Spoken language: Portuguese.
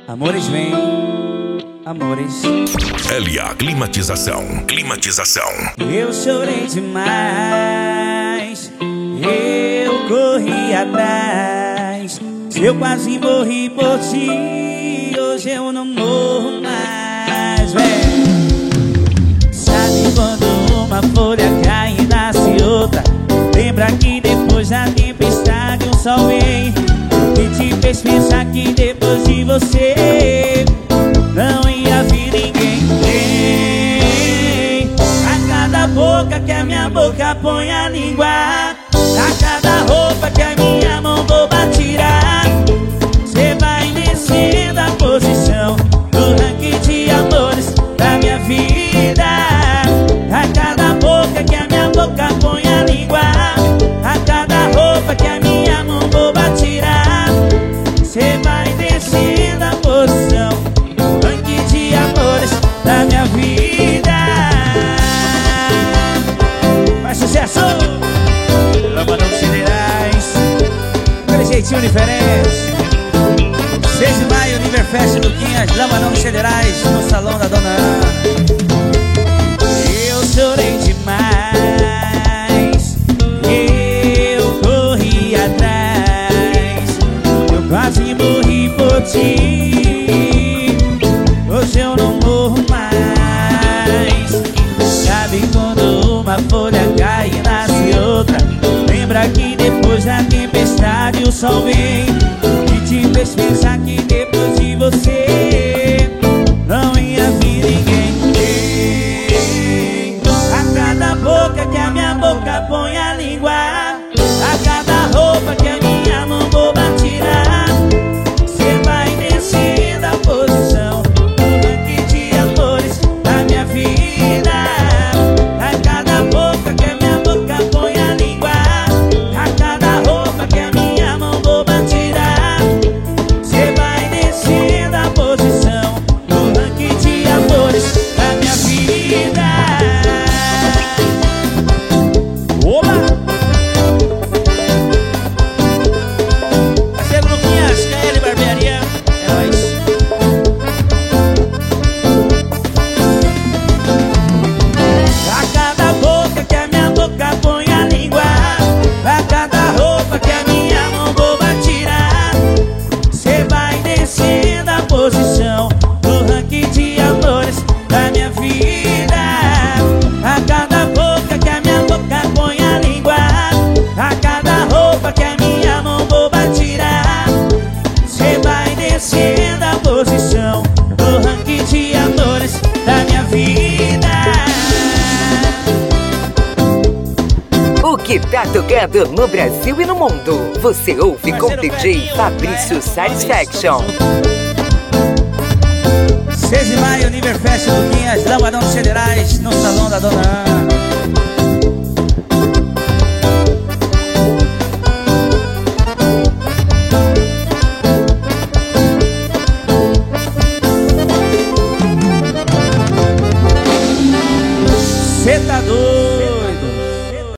Amores vem, amores. LA Climatização. Eu chorei demais, eu corri atrás. Eu quase morri por ti, hoje eu não morro mais, Sabe quando uma folha cai e nasce outra? Lembra que depois da tempestade o sol vem e te fez pensar que depois de você não ia vir ninguém. A cada boca que a minha boca põe a língua, a cada roupa que a minha mão boba tirar, cê vai descendo a posição do ranking de amores da minha vida. A cada boca que a minha boca põe a língua, a cada roupa que a minha mão boba tirar, cê vai descendo a posição do ranking de amores da minha vida. Faz sucesso! Lambadão Siderais, aquele jeitinho diferente. 6 de maio, Univerfest Luquinhas, Lambadão Siderais, no salão da Dona Ana. Eu chorei demais, eu corri atrás, eu quase morri por ti, hoje eu não morro mais. Sabe quando uma folha cai e nasce outra? Lembra que depois da tempestade o sol vem e te fez pensar que depois de você não ia vir ninguém. A cada boca que a minha boca põe a língua, a cada roupa que a minha mão boba tirar, cê vai descendo a posição do ranking de amores da minha vida. A cada boca que a minha boca põe a língua, a cada roupa que a minha mão boba tirar, cê vai descendo a posição do ranking de amores da minha vida. Oba! Parceiro Luquinhas, KL Barbearia, é nóis. A cada boca que a minha boca põe a língua, a cada roupa que a minha mão boba tirar, cê vai descendo a posição do ranking de amores da minha vida. A cada boca que a minha boca põe a língua, a cada roupa que a minha mão boba tirar, cê vai descendo a posição do ranking de amores da minha vida. O que tá tocando no Brasil e no mundo, você ouve com DJ Fabrício Satisfaction. 6 de maio, Univerfest Luquinhas, Lambadão Siderais, no salão da Dona Ana.